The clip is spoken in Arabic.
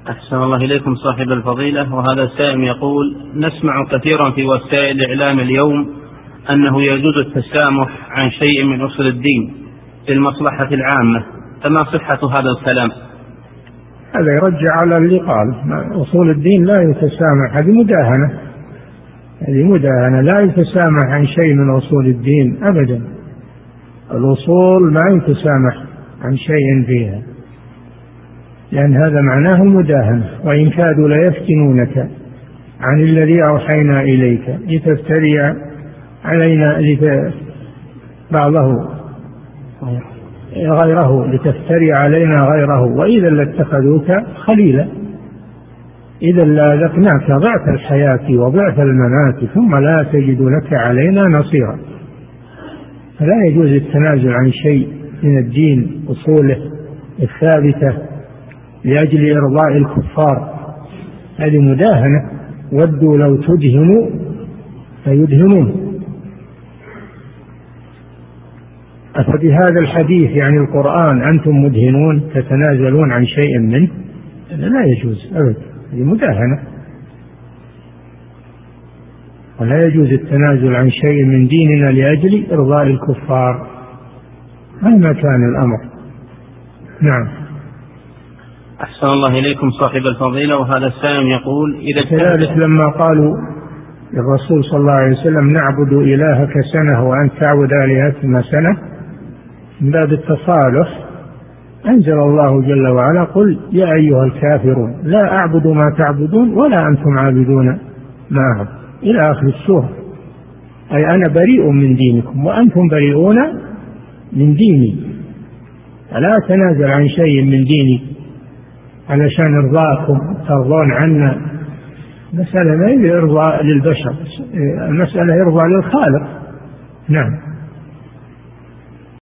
أحسن الله إليكم صاحب الفضيلة. وهذا سائل يقول: نسمع كثيرا في وسائل الإعلام اليوم أنه يجوز التسامح عن شيء من أصول الدين للمصلحة العامة، فما صحة هذا الكلام؟ هذا يرجع على اللي قال أصول الدين لا يتسامح، هذه مداهنة، لا يتسامح عن شيء من أصول الدين أبدا. الأصول ما يتسامح عن شيء فيها، لأن هذا معناه المداهنة. وإن كادوا ليفتنونك عن الذي أوحينا إليك لتفتري علينا لتفتري علينا غيره وإذا لاتخذوك خليلا، إذا لأذقناك ضعف الحياة وضعف الممات ثم لا تجد لك علينا نصيرا. فلا يجوز التنازل عن شيء من الدين أصوله الثابتة لأجل إرضاء الكفار، هذه مداهنة. ودوا لو تدهنوا فيدهنون. أفبهذا الحديث يعني القرآن أنتم مدهنون تتنازلون عن شيء منه؟ لا يجوز أبدا، هذه مداهنة. ولا يجوز التنازل عن شيء من ديننا لأجل إرضاء الكفار مهما كان الأمر. نعم. أحسن الله إليكم صاحب الفضيلة. وهذا السائل يقول: إذا كذلك لما قالوا للرسول صلى الله عليه وسلم نعبد إلهك سنة وأنت تعبد آلهتنا سنة، من باب التصالح أنزل الله جل وعلا: قل يا أيها الكافرون لا أعبد ما تعبدون ولا أنتم عابدون ما أعبد، إلى آخر السورة. أي أنا بريء من دينكم وأنتم بريئون من ديني، فلا أتنازل عن شيء من ديني علشان إرضاكم ترضون عنا. مسألة ما هي إرضاء للبشر، المسألة إرضاء للخالق. نعم.